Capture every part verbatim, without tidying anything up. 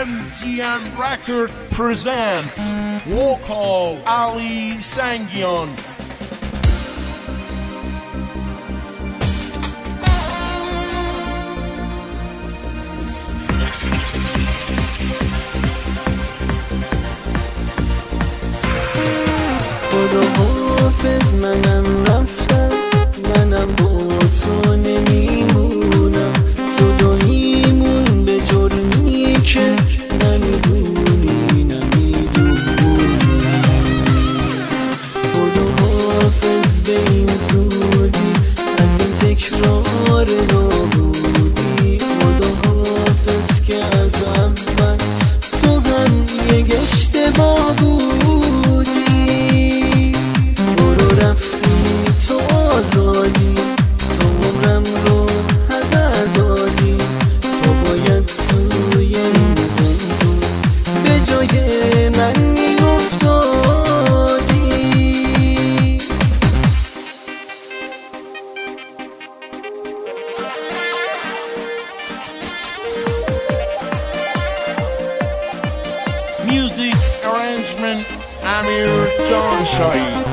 Ramzian Record presents Vocal Ali Sangian. خدا حافظ منم رفتم، منم با تو نمیمونم، جداییمون به جرمی که نمیدونی نمیدونی. خدا حافظ به این زودی از این تکرار نابودی. خدا حافظ که از اول تو هم یک اشتباه بودی. برو رفتی تو آزادی، تو عمرم رو هدر دادی. تو باید توی این زندون به جای من میافتادی. Music arrangement Amir Janshahi.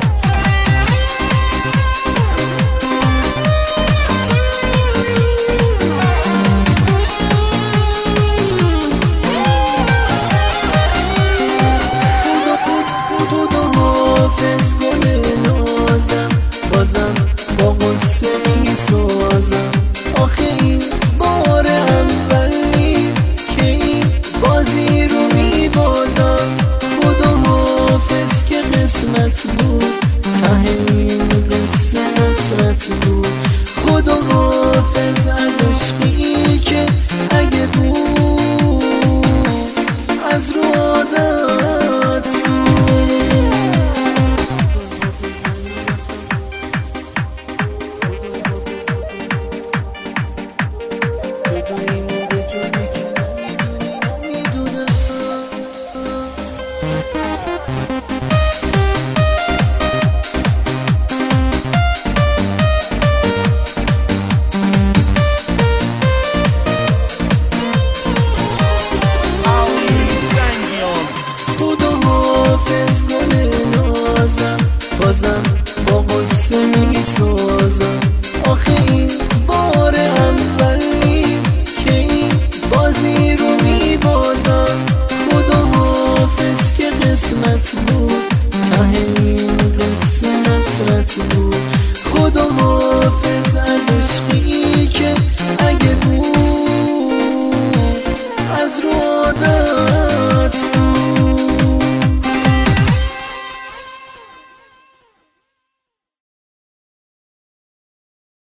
خدا حافظ از عشقی که اگه بود از رو عادت بازم با قصه می سازم. آخه این بار اولی که این بازی رو می بازم. خدا حافظ که قسمت بود، ته این قصه نصرت بود.